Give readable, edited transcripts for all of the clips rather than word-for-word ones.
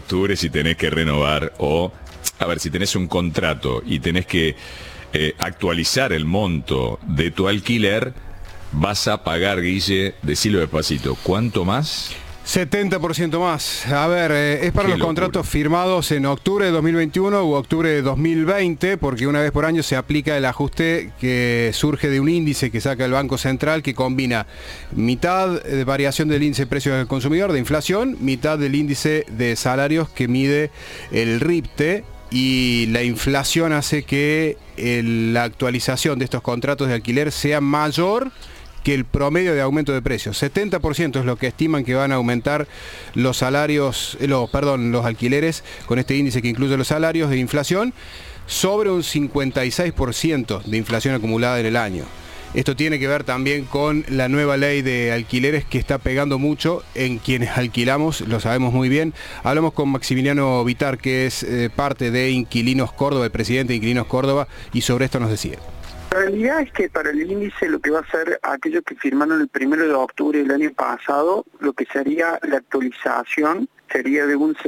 octubre si tenés que renovar o, a ver, si tenés un contrato y tenés que actualizar el monto de tu alquiler, vas a pagar, Guille, decilo despacito, ¿cuánto más? 70% más. A ver, es para los locura. contratos firmados en octubre de 2021 u octubre de 2020, porque una vez por año se aplica el ajuste que surge de un índice que saca el Banco Central que combina mitad de variación del índice de precios del consumidor, de inflación, mitad del índice de salarios que mide el RIPTE, y la inflación hace que la actualización de estos contratos de alquiler sea mayor que el promedio de aumento de precios. 70% es lo que estiman que van a aumentar los salarios, los alquileres con este índice que incluye los salarios de inflación, sobre un 56% de inflación acumulada en el año. Esto tiene que ver también con la nueva ley de alquileres que está pegando mucho en quienes alquilamos, lo sabemos muy bien. Hablamos con Maximiliano Vitar, que es parte de Inquilinos Córdoba, el presidente de Inquilinos Córdoba, y sobre esto nos decía. La realidad es que para el índice lo que va a ser aquellos que firmaron el 1 de octubre del año pasado, lo que sería la actualización sería de un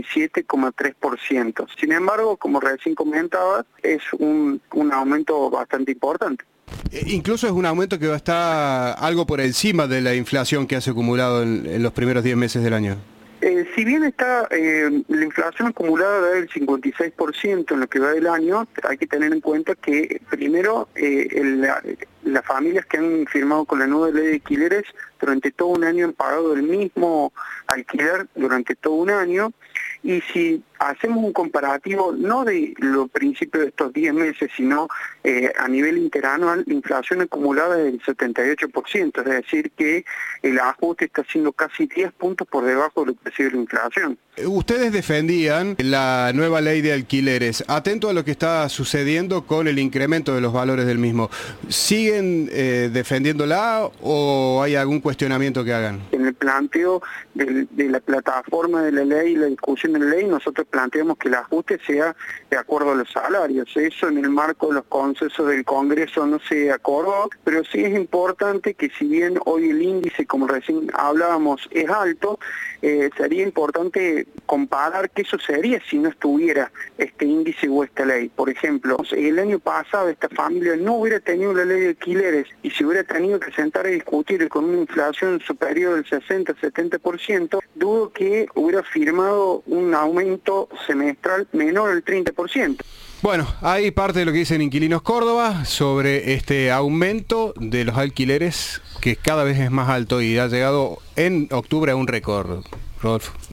67,3%. Sin embargo, como recién comentaba, es un aumento bastante importante. Incluso es un aumento que va a estar algo por encima de la inflación que has acumulado en los primeros 10 meses del año. Si bien está la inflación acumulada del 56% en lo que va del año, hay que tener en cuenta que primero las familias que han firmado con la nueva ley de alquileres durante todo un año han pagado el mismo alquiler durante todo un año, y si hacemos un comparativo no de los principios de estos 10 meses, sino a nivel interanual, la inflación acumulada es del 78%, es decir que el ajuste está siendo casi 10 puntos por debajo de lo que ha sido la inflación. Ustedes defendían la nueva ley de alquileres. Atento a lo que está sucediendo con el incremento de los valores del mismo. ¿Siguen defendiéndola o hay algún cuestionamiento que hagan? En el planteo de la plataforma de la ley y la discusión de la ley, nosotros planteamos que el ajuste sea de acuerdo a los salarios. Eso en el marco de los consensos del Congreso no se acordó, pero sí es importante que, si bien hoy el índice, como recién hablábamos, es alto, sería importante comparar qué sucedería si no estuviera este índice o esta ley. Por ejemplo, el año pasado esta familia no hubiera tenido la ley de alquileres y se hubiera tenido que sentar a discutir con una inflación superior del 60-70%, dudo que hubiera firmado un aumento semestral menor al 30%. Bueno, hay parte de lo que dicen Inquilinos Córdoba sobre este aumento de los alquileres que cada vez es más alto y ha llegado en octubre a un récord, Rodolfo.